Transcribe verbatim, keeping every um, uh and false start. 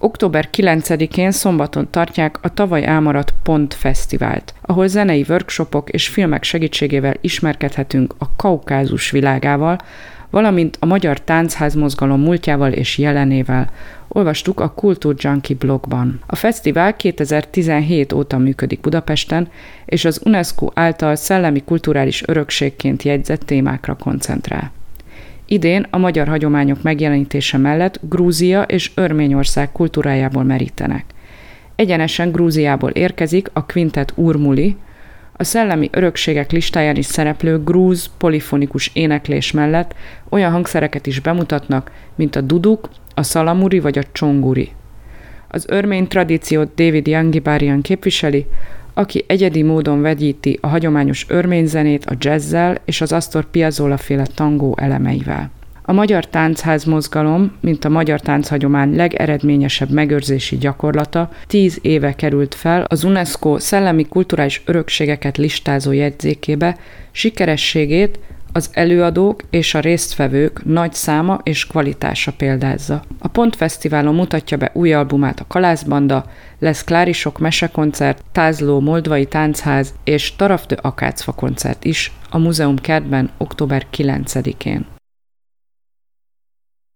október kilencedikén szombaton tartják a tavaly elmaradt Pont Fesztivált, ahol zenei workshopok és filmek segítségével ismerkedhetünk a Kaukázus világával, valamint a magyar táncházmozgalom múltjával és jelenével, olvastuk a Kultúr Junkie blogban. A fesztivál kétezer-tizenhét óta működik Budapesten, és az UNESCO által szellemi kulturális örökségként jegyzett témákra koncentrál. Idén a magyar hagyományok megjelenítése mellett Grúzia és Örményország kultúrájából merítenek. Egyenesen Grúziából érkezik a Quintet Urmuli, a szellemi örökségek listáján is szereplő grúz polifonikus éneklés mellett olyan hangszereket is bemutatnak, mint a duduk, a szalamuri vagy a csonguri. Az örmény tradíciót David Yangibarian képviseli, aki egyedi módon vegyíti a hagyományos örmény zenét a jazzzel és az Astor Piazzolla féle tangó elemeivel. A magyar táncház mozgalom, mint a magyar tánchagyomány legeredményesebb megőrzési gyakorlata, tíz éve került fel az UNESCO szellemi kulturális örökségeket listázó jegyzékébe, sikerességét az előadók és a résztvevők nagy száma és kvalitása példázza. A Pont Fesztiválon mutatja be új albumát a Kalászbanda, lesz Klárisok mesekoncert, Tázló Moldvai Táncház és Taraftő Akácfa koncert is a múzeum kertben október kilencedikén.